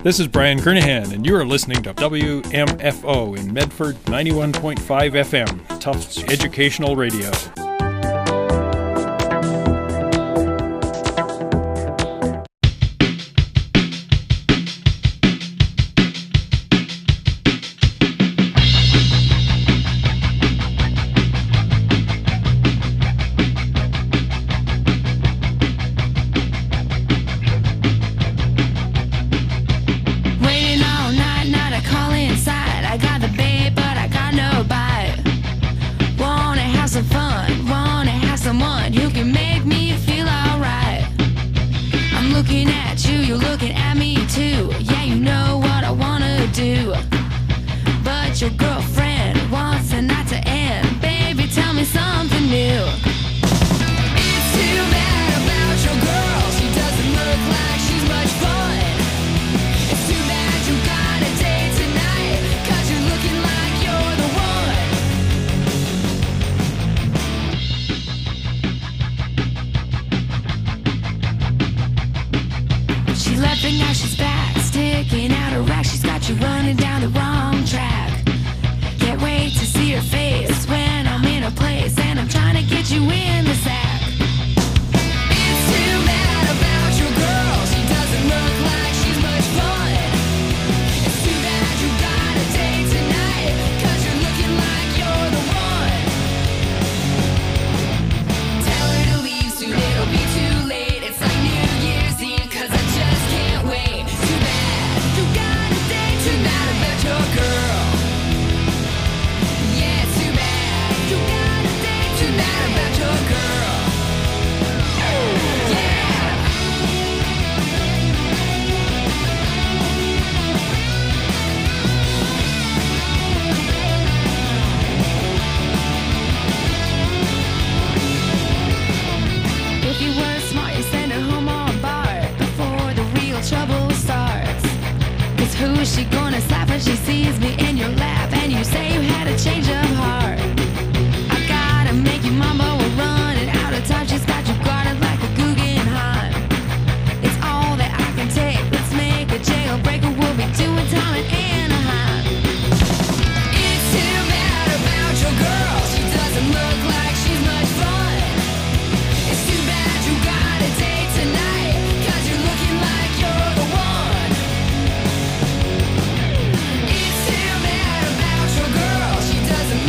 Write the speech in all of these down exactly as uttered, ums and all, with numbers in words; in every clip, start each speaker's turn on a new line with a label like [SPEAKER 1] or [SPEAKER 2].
[SPEAKER 1] This is Brian Kernahan, and you are listening to W M F O in Medford, ninety-one point five F M, Tufts Educational Radio.
[SPEAKER 2] Doesn't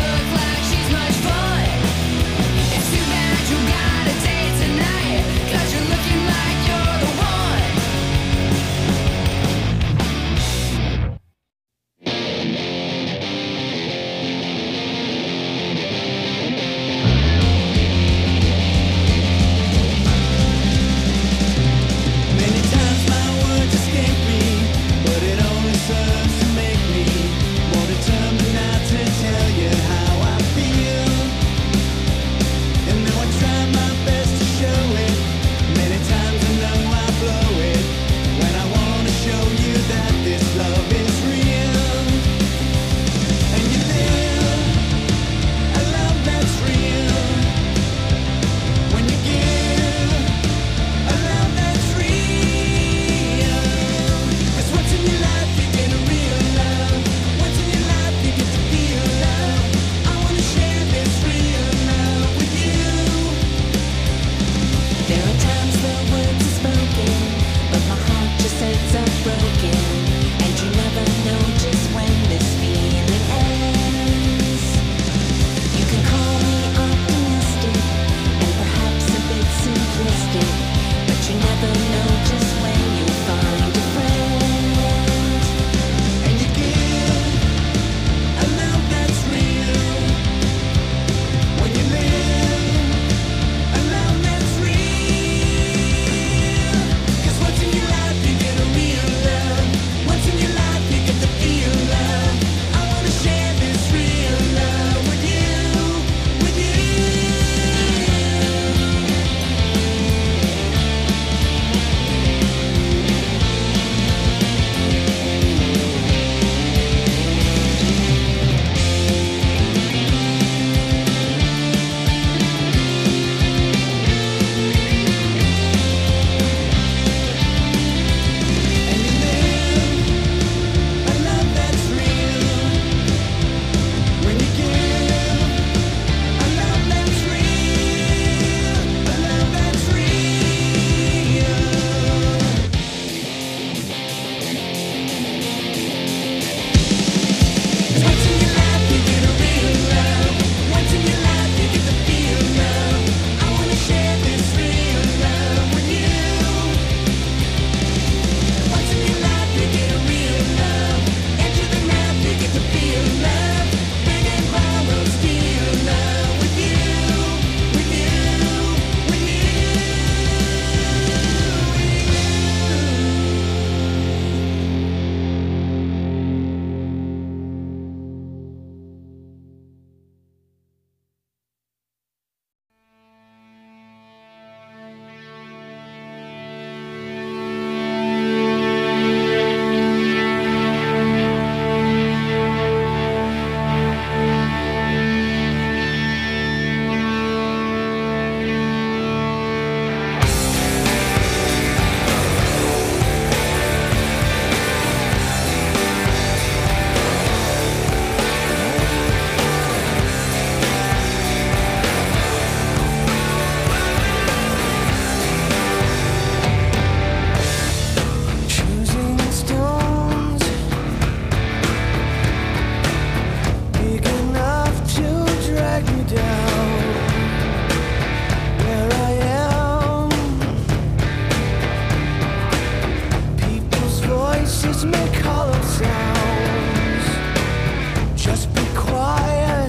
[SPEAKER 2] make hollow sounds. Just be quiet.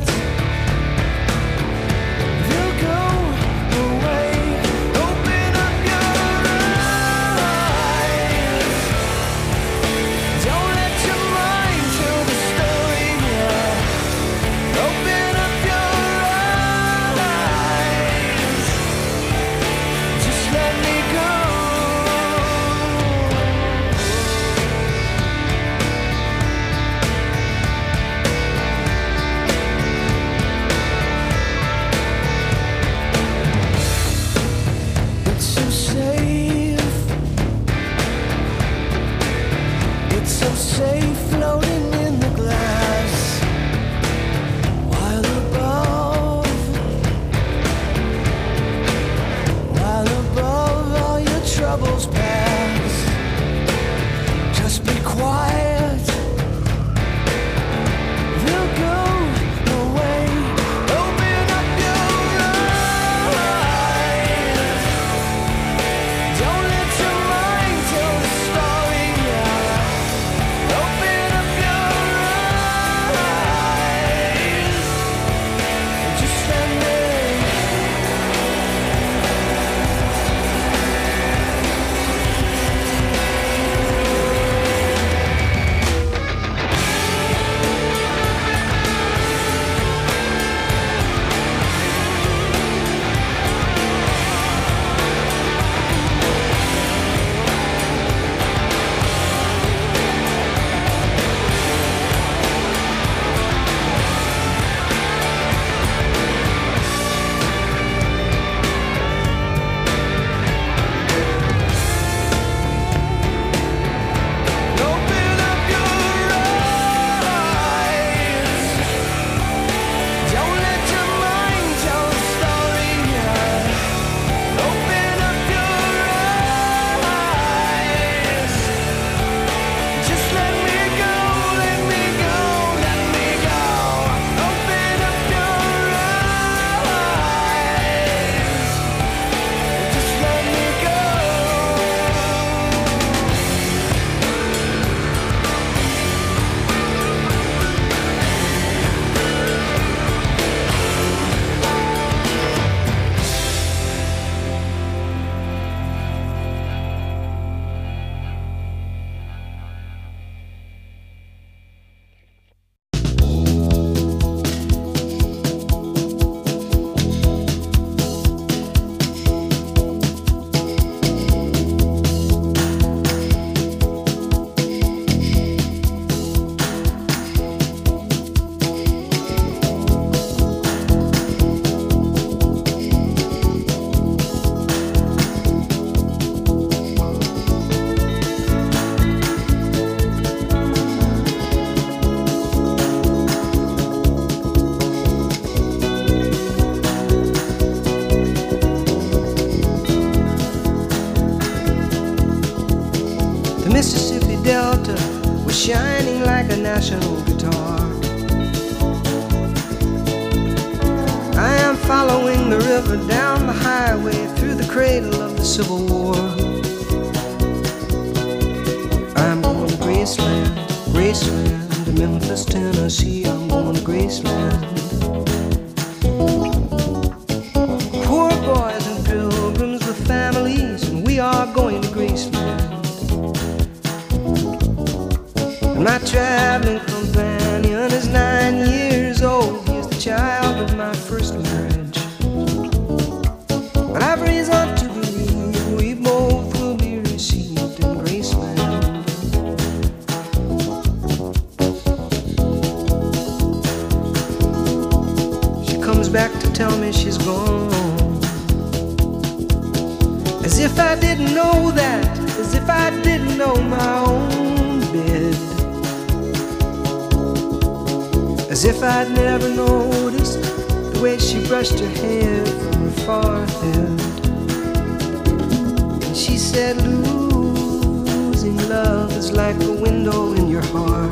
[SPEAKER 2] They'll go away. Open up your eyes. Don't let your mind tell the story. Open up your eyes. Just let me go. It's so safe. It's so safe floating in the glass. While above, while above all your troubles pass. Just be quiet. They'll go away. Open up your eyes. Don't let your mind tell the story. Open up your eyes. Just let me. Open up your eyes. Don't let your mind tell the story. Open up your eyes. Just let me go, let me go, let me go. Open up your eyes. Just let me go. The Mississippi Delta was shining like a national guitar. I am following the river down the highway through the cradle of the Civil War. I'm going to Graceland, Graceland, to Memphis, Tennessee. I'm going to Graceland. Poor boys and pilgrims with families, and we are going to Graceland. And my traveling companion is nine years old. He is the child of my first marriage. But I've reason to believe we both will be received in Graceland. She comes back to tell me she's gone. As if I didn't know that, as if I didn't know my own bed. As if I'd never noticed the way she brushed her hair from her forehead. And she said, losing love is like a window in your heart.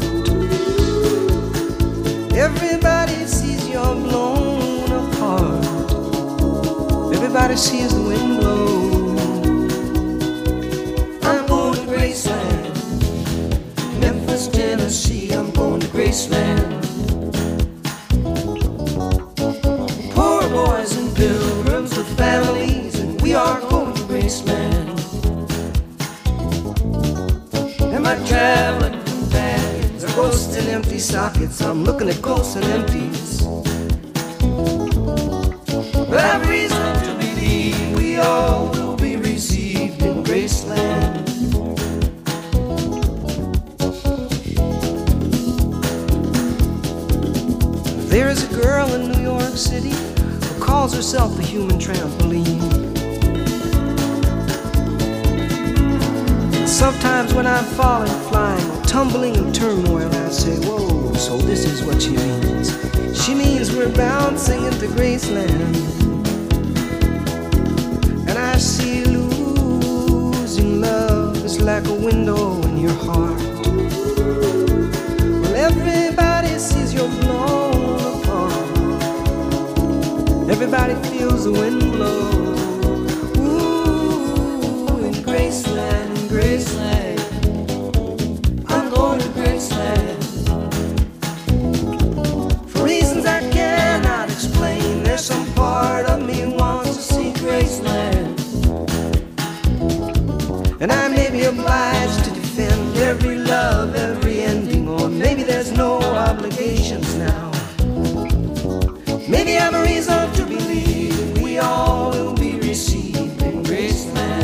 [SPEAKER 2] Everybody sees you're blown apart. Everybody sees the wind blow. I'm going to Graceland, my traveling companions are ghosts in empty sockets. I'm looking at ghosts and empties. But I've reason to believe we all will be received in Graceland. There is a girl in New York City who calls herself the human trampoline. Sometimes when I'm falling, flying, or tumbling in turmoil, I say, whoa, so this is what she means. She means we're bouncing into Graceland. And I see losing love is like a window in your heart. Well, everybody sees you're blown apart. Everybody feels the wind blow. Ooh, in Graceland. Graceland, I'm going to Graceland. For reasons I cannot explain, there's some part of me wants to see Graceland. And I may be obliged to defend every love, every ending, or maybe there's no obligations now. Maybe I'm a reason to believe we all will be received in Graceland.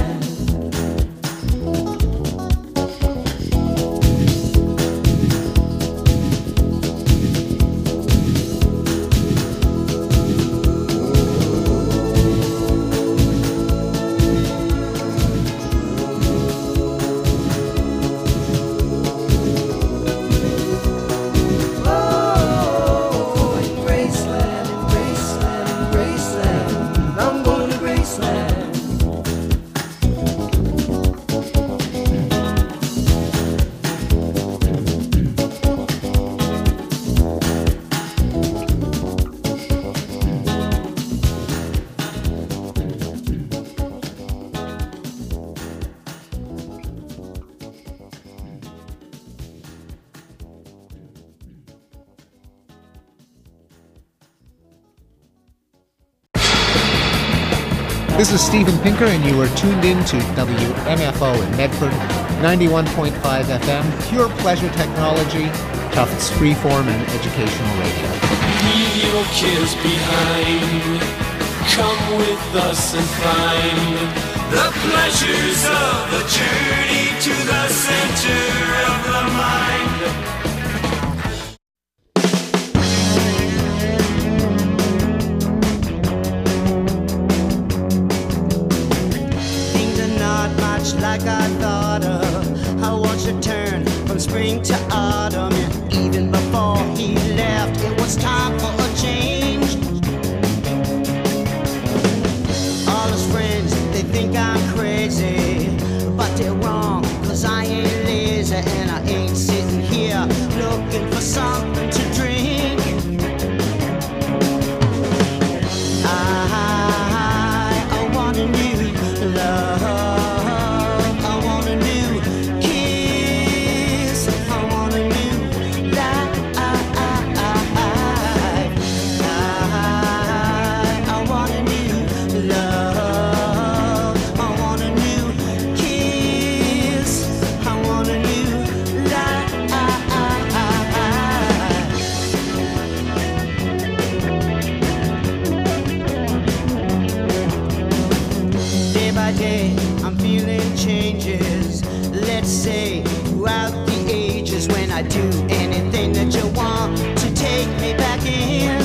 [SPEAKER 3] This is Steven Pinker, and you are tuned in to W M F O in Medford, ninety-one point five F M, pure pleasure technology, Tufts freeform and educational radio.
[SPEAKER 4] Leave your cares behind. Come with us and find the pleasures of the journey to the center of the mind.
[SPEAKER 5] Like I thought of, I watched it turn from spring to autumn, and even before he left, it was time for a change. All his friends, they think I'm crazy, but they're wrong, cause I ain't lazy, and I ain't sitting here looking for something to drink. I, I want a new love. I'm feeling changes, let's say, throughout the ages, when I do anything that you want to take me back in.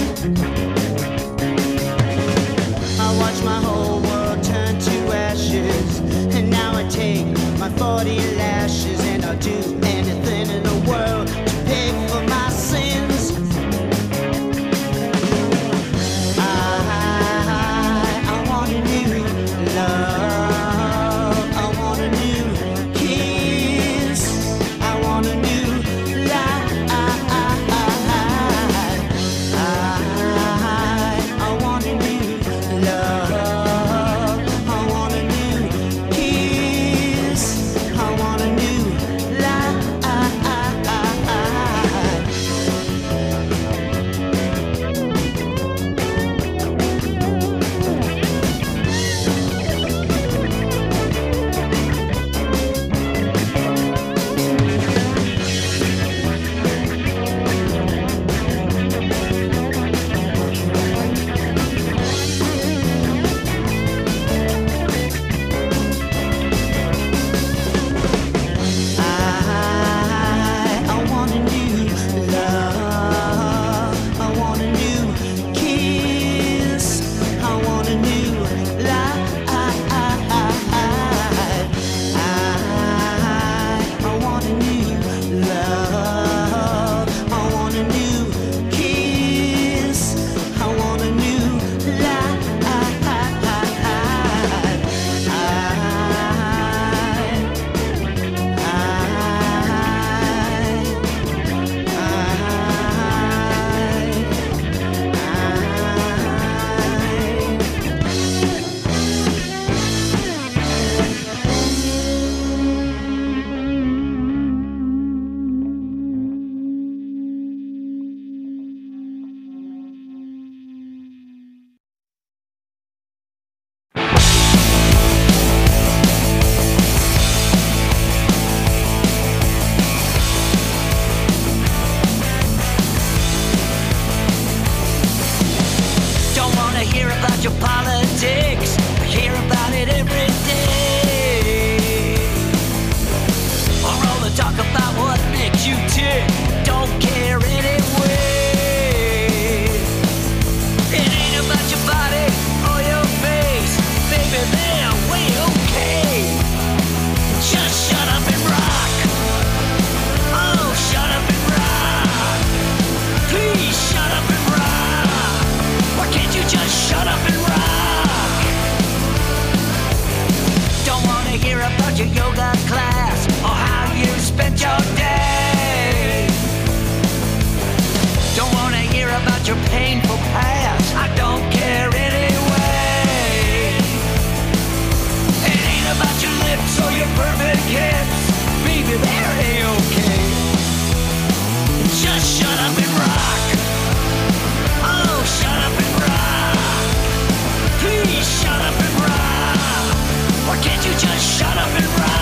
[SPEAKER 5] I watch my whole world turn to ashes, and now I take my forty lashes, and I'll do anything in the world to pay for my sins. I, I want a new love. Life. yoga class or how you spent your day. Don't wanna hear about your painful past, I don't care anyway. It ain't about your lips or your perfect hips, baby, they're A-okay. Just shut up and rock. Oh, shut up and rock. Please shut up and rock. Or can't you just shut up and rock?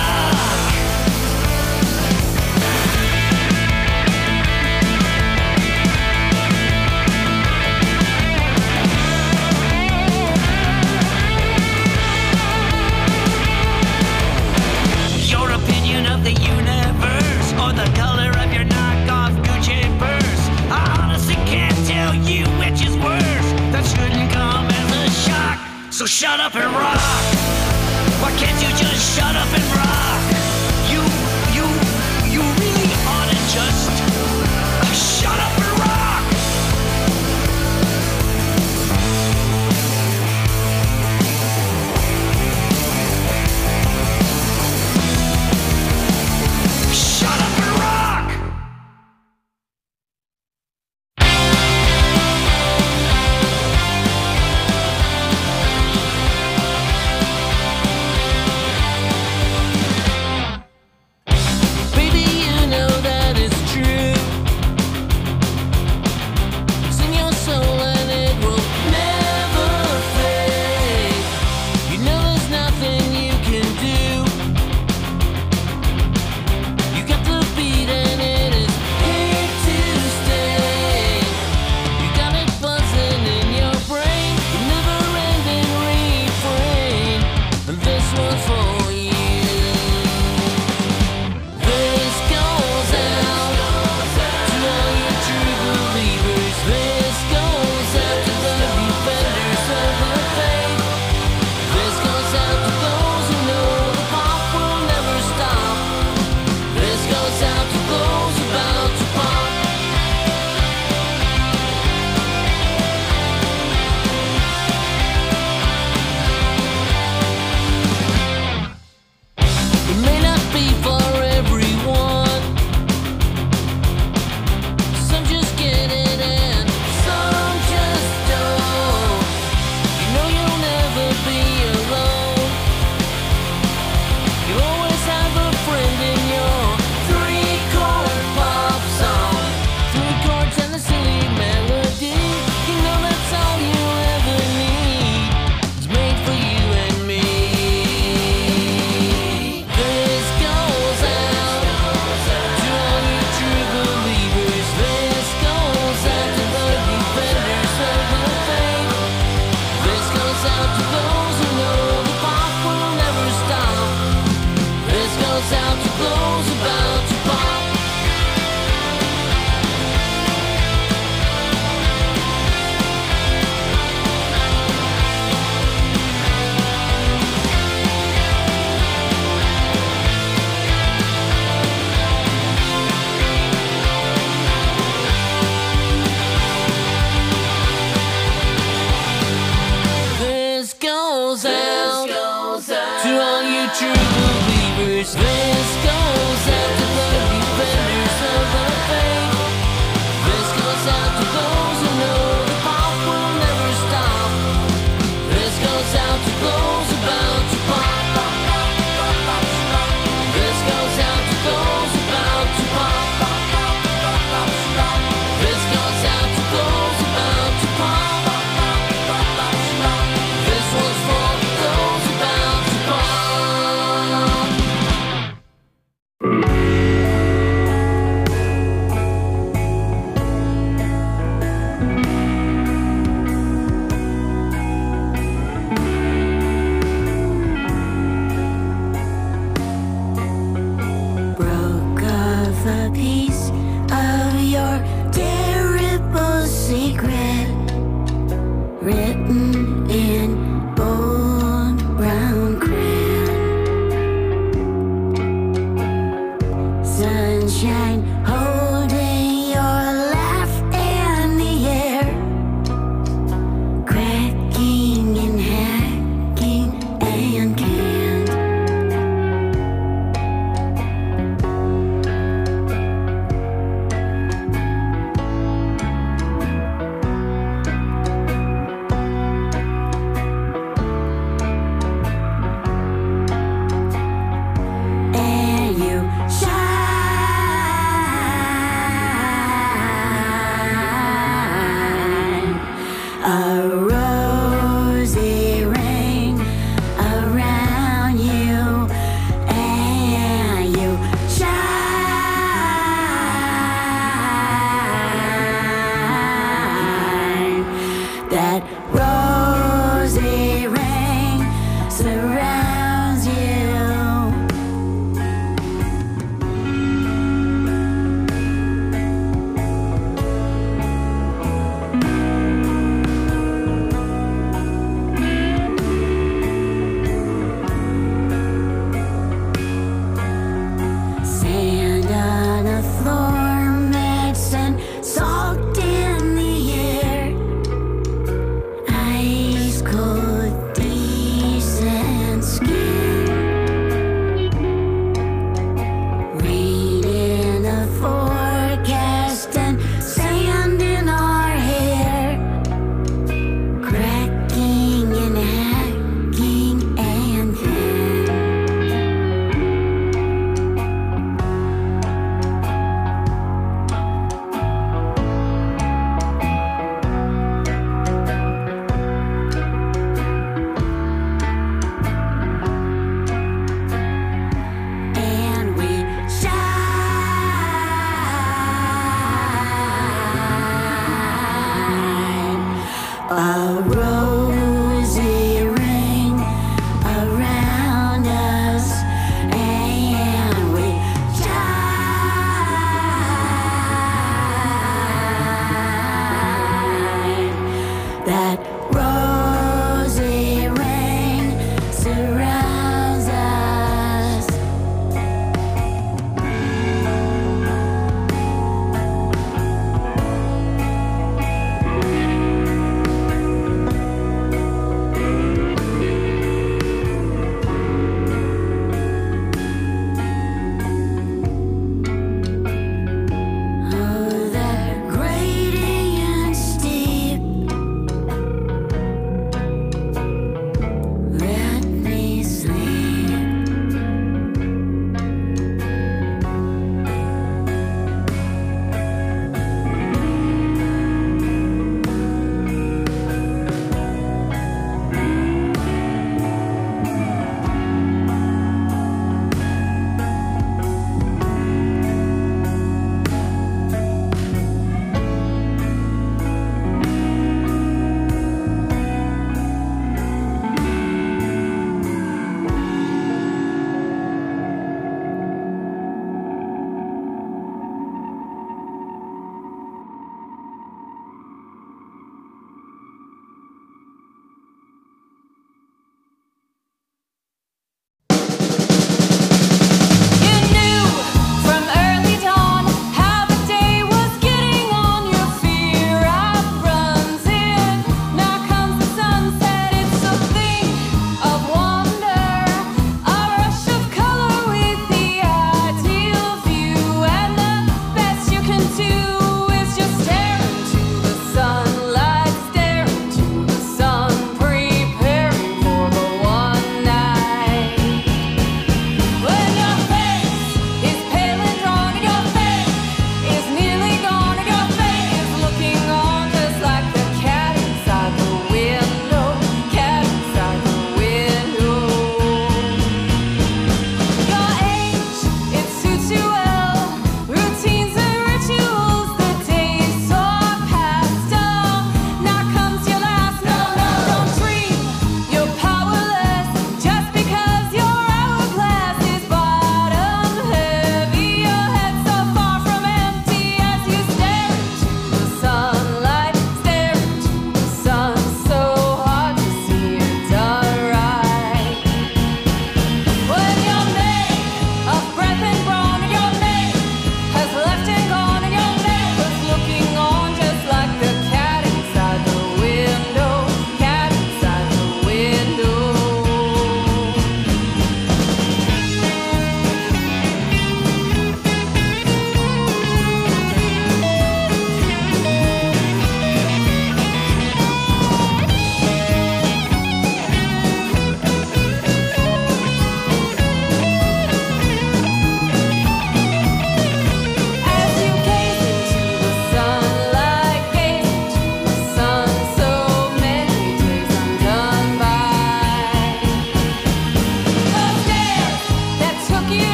[SPEAKER 5] Your opinion of the universe or the color of your knockoff Gucci purse, I honestly can't tell you which is worse. That shouldn't come as a shock. So shut up and rock. Why can't you just shut up and rock? You, you, you really ought to just uh, shut up and rock. Shut up and rock. Baby, you know that it's true. It's in your soul and it will never fade. You know there's nothing you can do. You got the beat and it is here to stay. You got it buzzing in your brain, the never-ending refrain, and this one's for you. This goes out to all your true believers. This goes out to the defenders of the faith. This goes out to those who know the pop will never stop. This goes out to those about to pop. It may not be for everyone. Some just get it and some just don't. You know you'll never be alone. You'll always have a friend in your three-chord pop song. Three chords and a silly melody. You know that's all you ever need. It's made for you and me. This goes out to all you true believers. This goes out to the defenders of the faith. This goes out to those who know the pop will never stop. This goes out to those about to pop. This goes out to all you true believers. This goes out to the defenders of the faith. This goes out to those who know the pop will never stop. This goes out to those about to pop. This goes out to those about to pop. This goes out to those about to pop. This one's for those about to pop.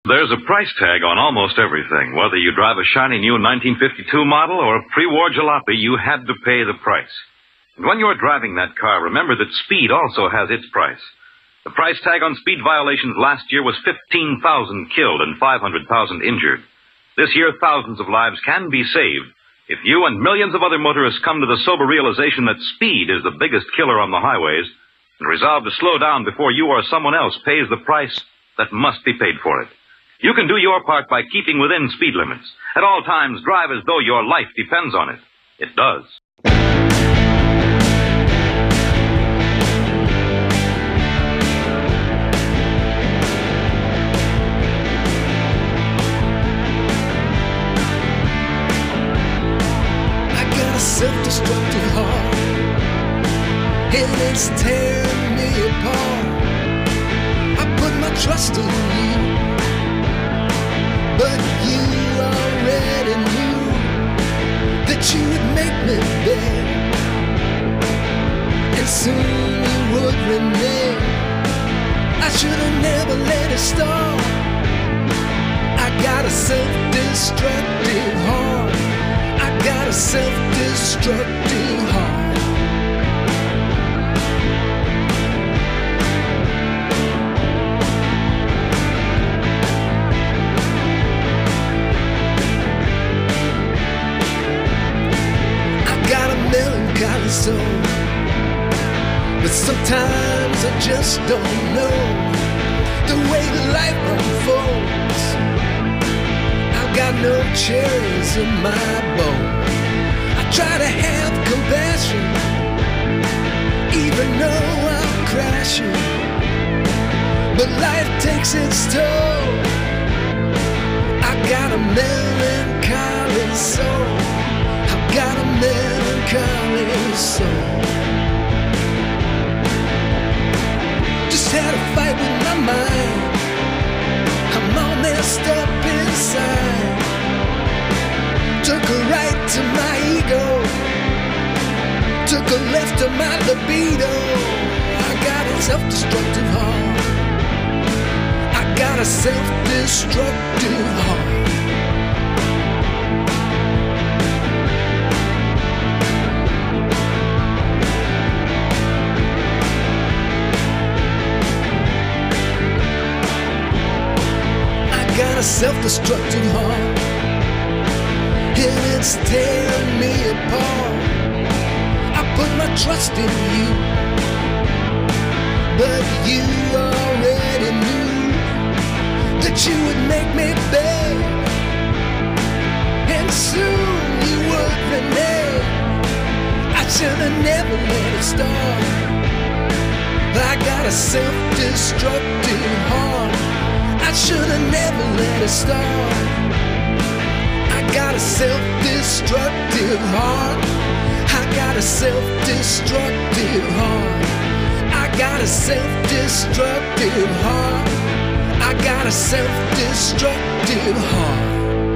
[SPEAKER 6] There's a price tag on almost everything. Whether you drive a shiny new nineteen fifty-two model or a pre-war jalopy, you had to pay the price. And when you're driving that car, remember that speed also has its price. The price tag on speed violations last year was fifteen thousand killed and five hundred thousand injured. This year, thousands of lives can be saved if you and millions of other motorists come to the sober realization that speed is the biggest killer on the highways and resolve to slow down before you or someone else pays the price that must be paid for it. You can do your part by keeping within speed limits. At all times, drive as though your life depends on it. It does.
[SPEAKER 2] I got a self-destructive heart, and it's tearing me apart. I put my trust in you, but you already knew that you would make me beg, and soon you would renege. I should have never let it start. I got a self-destructive heart. I got a self-destructive heart. Melancholy soul, but sometimes I just don't know the way life unfolds. I've got no cherries in my bowl. I try to have compassion, even though I'm crashing, but life takes its toll. I got a melancholy soul. Got a melancholy soul. Just had a fight with my mind. I'm all messed up inside. Took a right to my ego, took a left to my libido. I got a self-destructive heart. I got a self-destructive heart. Got a self-destructive heart, and it's tearing me apart. I put my trust in you, but you already knew that you would make me beg, and soon you would renege. I should have never let it start. I got a self-destructive heart. I should have never let it start. I got a self-destructive heart. I got a self-destructive heart. I got a self-destructive heart. I got a self-destructive heart.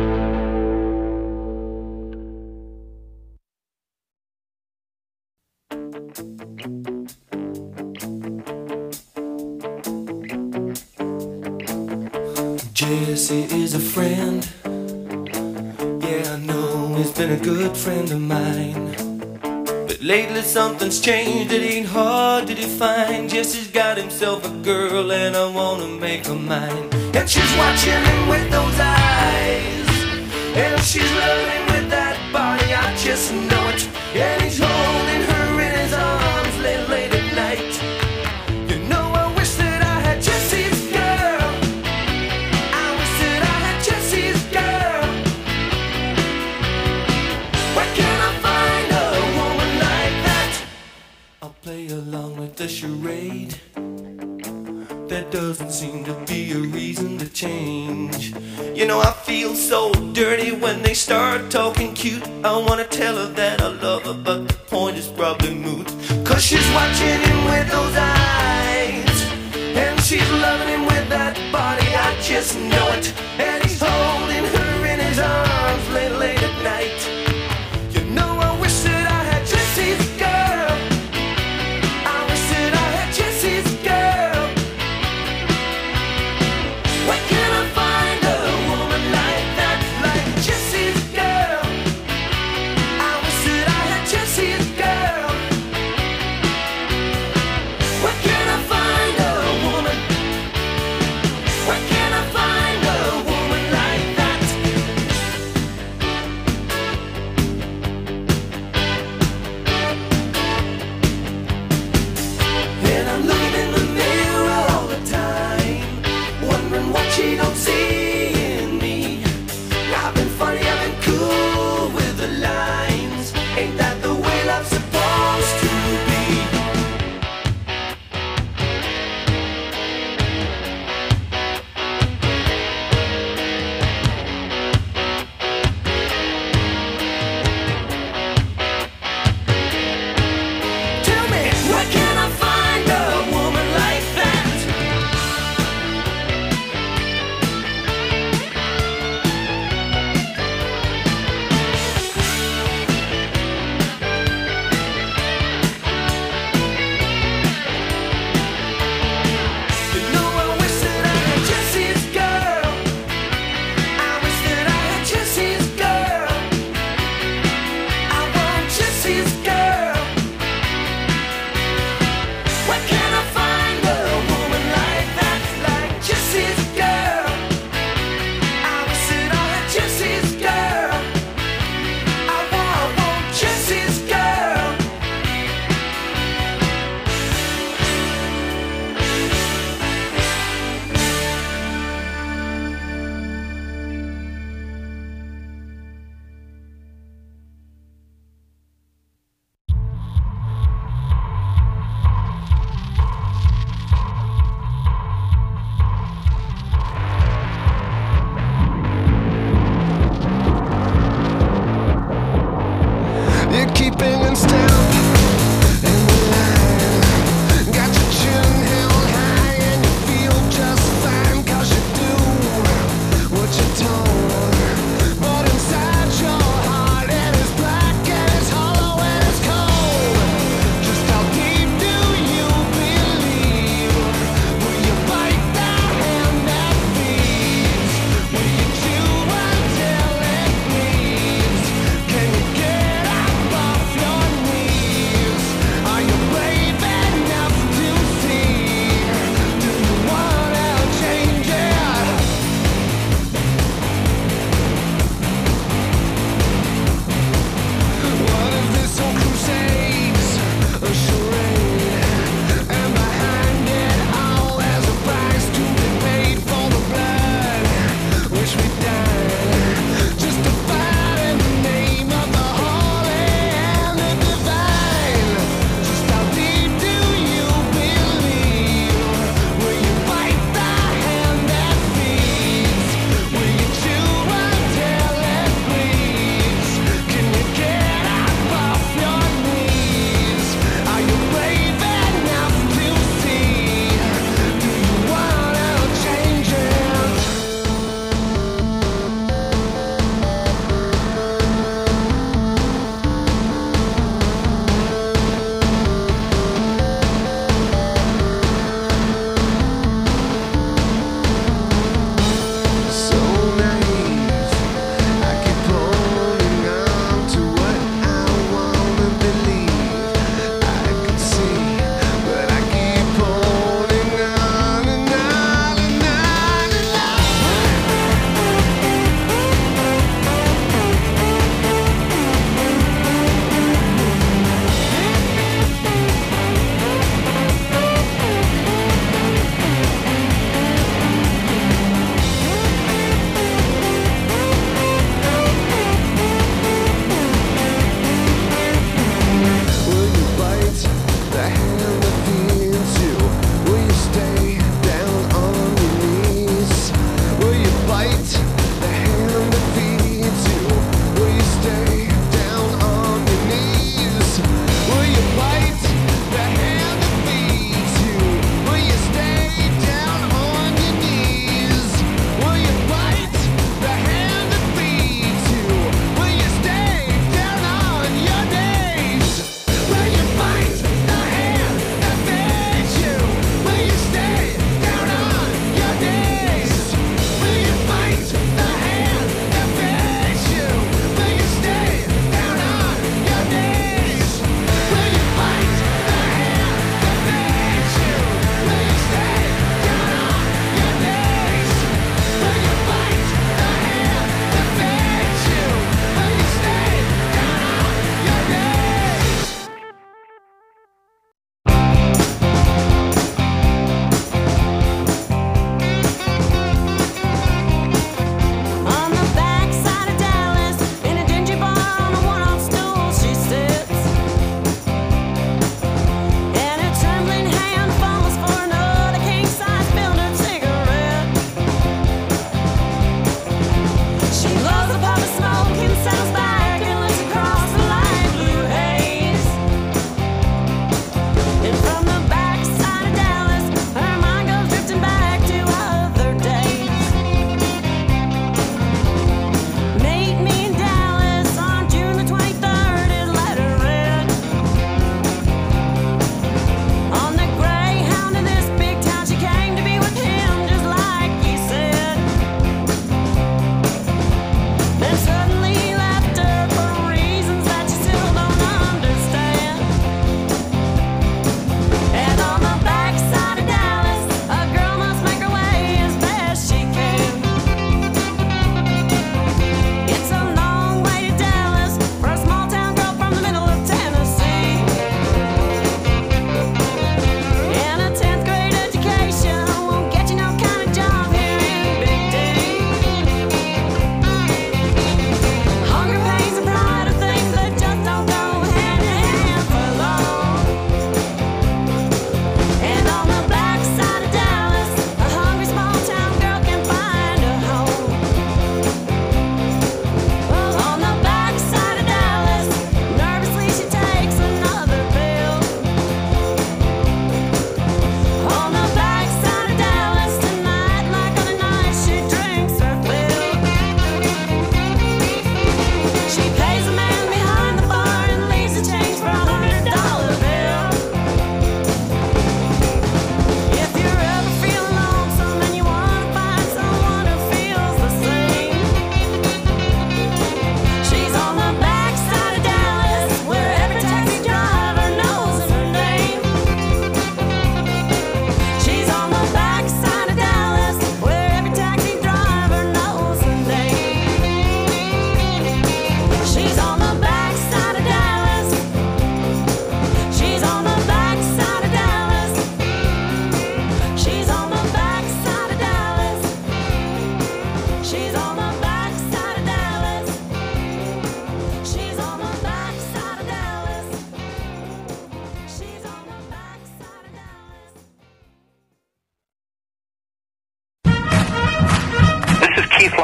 [SPEAKER 4] Jesse is a friend. Yeah, I know he's been a good friend of mine. But lately something's changed, it ain't hard to define. Jesse's got himself a girl and I wanna make her mine. And she's watching him with those eyes, and she's loving him with that body, I just know it. And he's holding her in his arms late, late at night. You know I wish that I had Jesse's girl. I wish that I had Jesse's girl. Where can I find a woman like that? I'll play along with the charade. There doesn't seem to be a reason to change. You know I feel so dirty when they start talking cute. I wanna tell her that I love her, but the point is probably moot. Cause she's watching him with those eyes, and she's loving him with that body, I just know it. And he's holding her in his arms late, late at night. You know I wish that I had Jesse's girl. I wish that I had Jesse's girl. Where can I find
[SPEAKER 7] sleeping and stamp in the line. Got your chin held high and you feel just fine, cause you do what you're told. But inside your heart it is black and it's hollow and it's cold. Just how deep do you believe? Will you bite that hand that feeds? Will you chew until it bleeds? Can you get up off your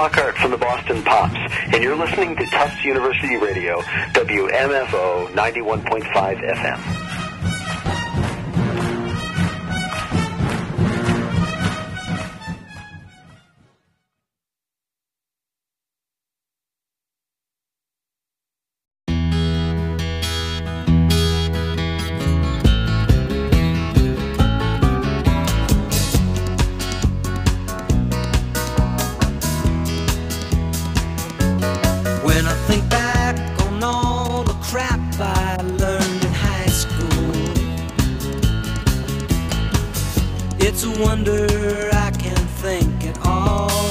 [SPEAKER 8] Lockhart from the Boston Pops, and you're listening to Tufts University Radio, W M F O ninety-one point five F M.
[SPEAKER 2] When I think back on all the crap I learned in high school, it's a wonder I can think at all.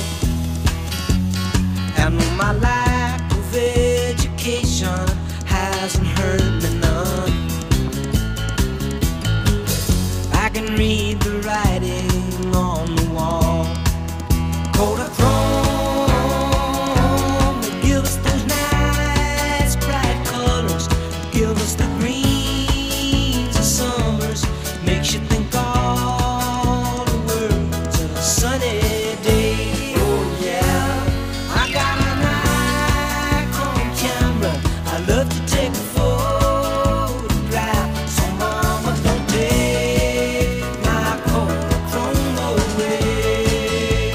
[SPEAKER 2] And my lack of education hasn't hurt me none. I can read the writing on the wall. Kodachrome, give us the greens of summers, makes you think all the world's a sunny day. Oh yeah, I got a Nikon camera, I love to take a photograph. So mama, don't take my Kodachrome away.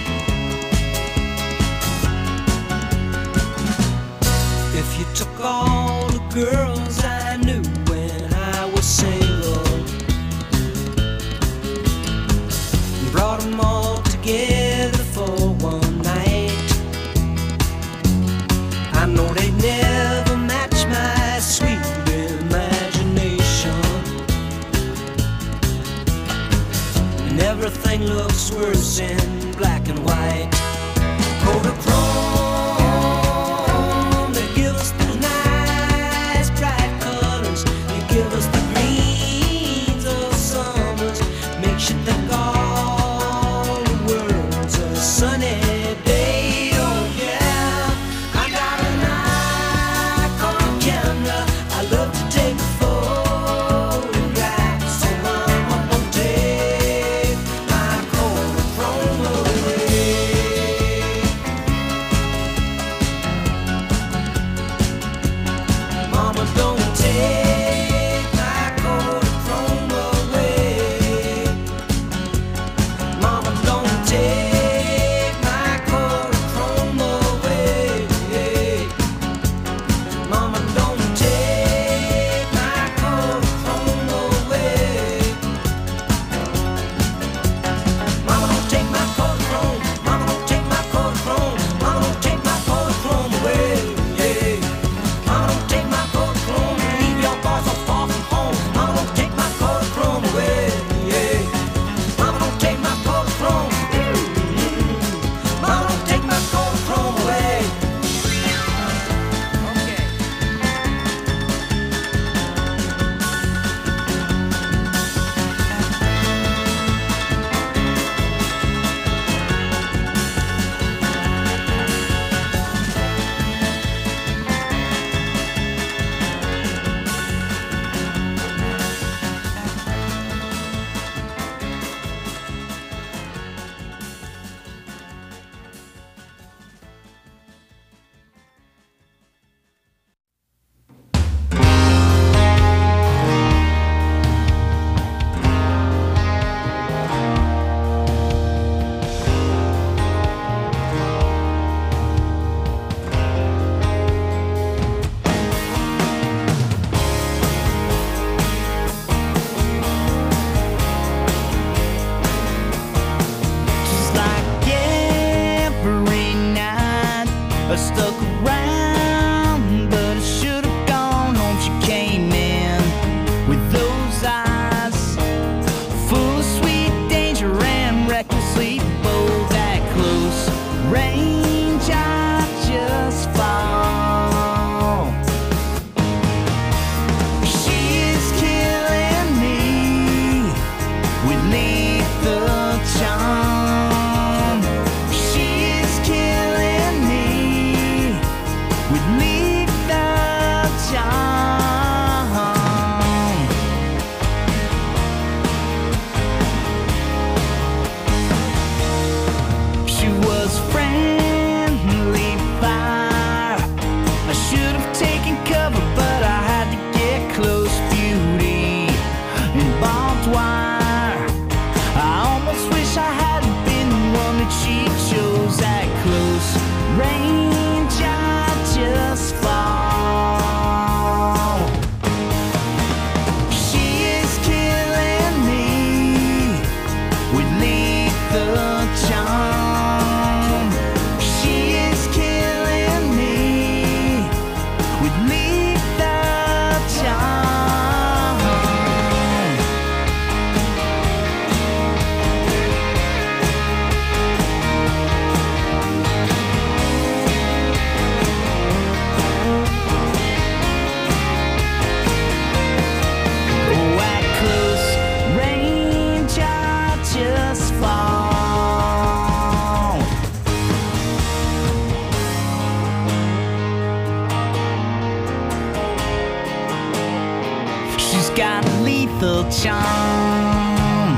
[SPEAKER 2] If you took all the girls I knew when I was single and brought them all together for one night, I know they'd never match my sweet imagination. And everything looks worse in black and white. Kodachrome, give us the greens of summers, makes you think all the world's a sunny day. Oh yeah, I got a Nikon camera, I love to take a photograph. So mama, don't take my Kodachrome away.
[SPEAKER 9] got lethal charm.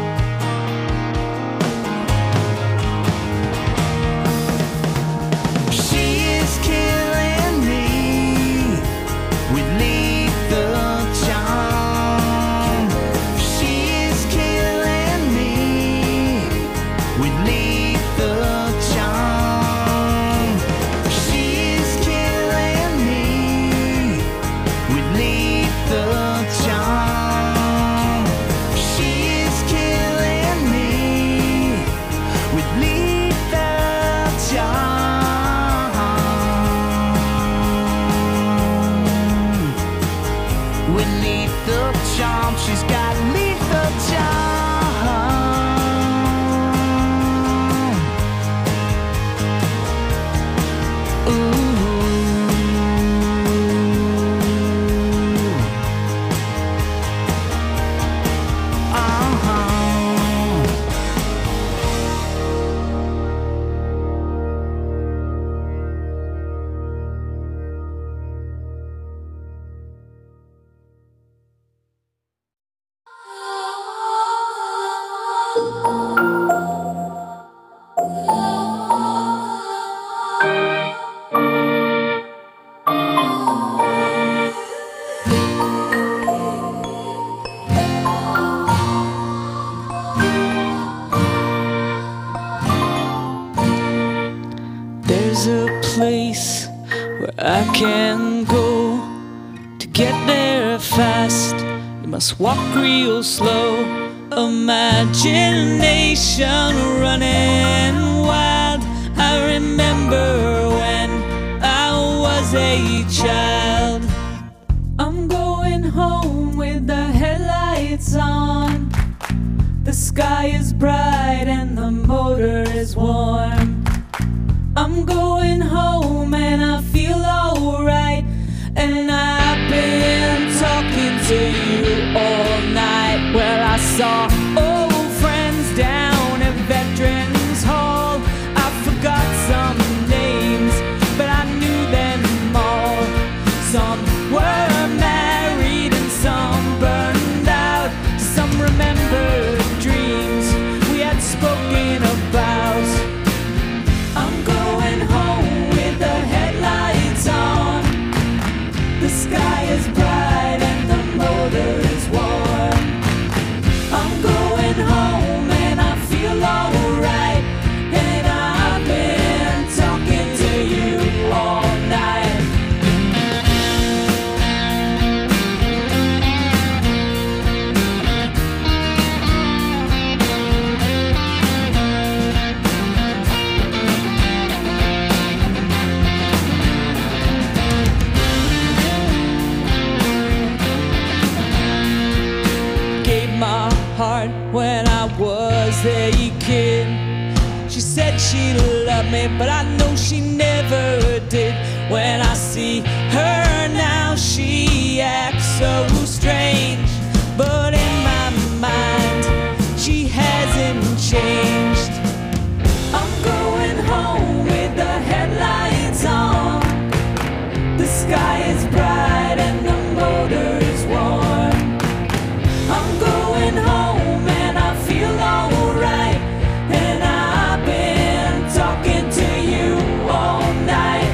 [SPEAKER 9] She is killing me with lethal charm. She is killing me with lethal charm. She is killing me with lethal charm. She is killing me with lethal charm. With lethal charm, she's got lethal charm. Ooh. Uh-huh. There's a place where I can go to get there fast. You must walk real slow. Imagination running wild. I remember when I was a child. I'm going home with the headlights on. The sky is bright and the motor is warm. I'm going home and I feel alright. And I've been talking to you all night. Well, I saw old friends down at Veterans Hall. I forgot some names, but I knew them all. Some were married and some burned out. Some remembered dreams we had spoken about. I'm going home with the headlights on. The sky is bright and the motor is warm. I'm going home and I feel alright. And I've been talking to you all night. Gave my heart when I was a kid. She said she loved me, but I know she never did. When I see her now, she acts so strange. But in my mind, she hasn't changed. I'm going home with the headlights on. The sky is bright and the motor is warm. I'm going home and I feel alright. And I've been talking to you all night.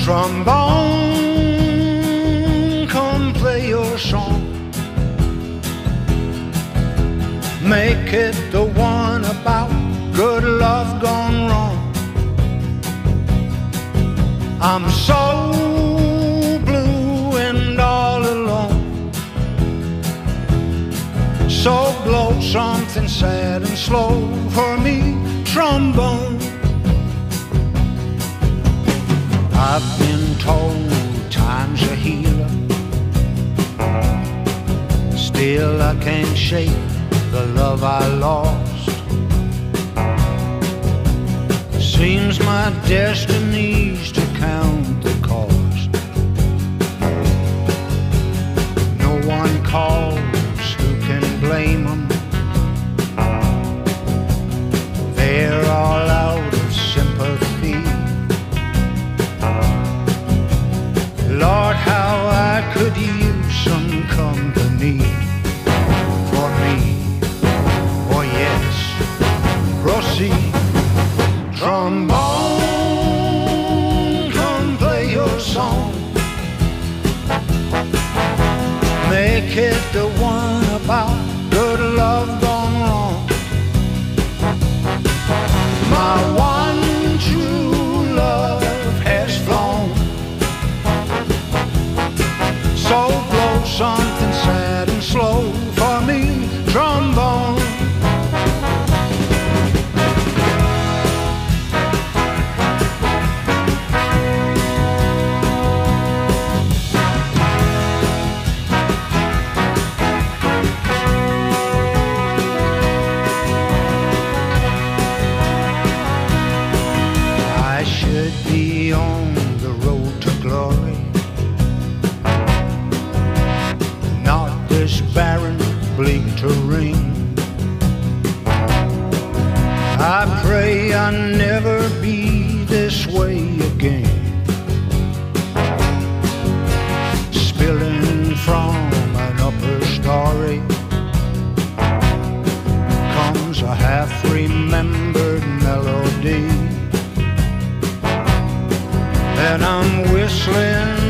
[SPEAKER 10] Trombone, come play your song. Make it the one about good love gone wrong. I'm so blue and all alone. So blow something sad and slow for me, trombone. I've been told time's a healer. Still I can't shake the love I lost. Seems my destiny's to count the cost. No one calls, who can blame them? They're all out of sympathy. Lord, how I could use some company for me. Oh yes, proceed. Trombone, come play your song. Make it the one about good love gone wrong. My one true love has flown. So blow something sad and slow for me, trombone. I should be on the road to glory, not this barren, bleak terrain. I pray I never be this way again. Spilling from an upper story comes a half-remembered melody, and I'm whistling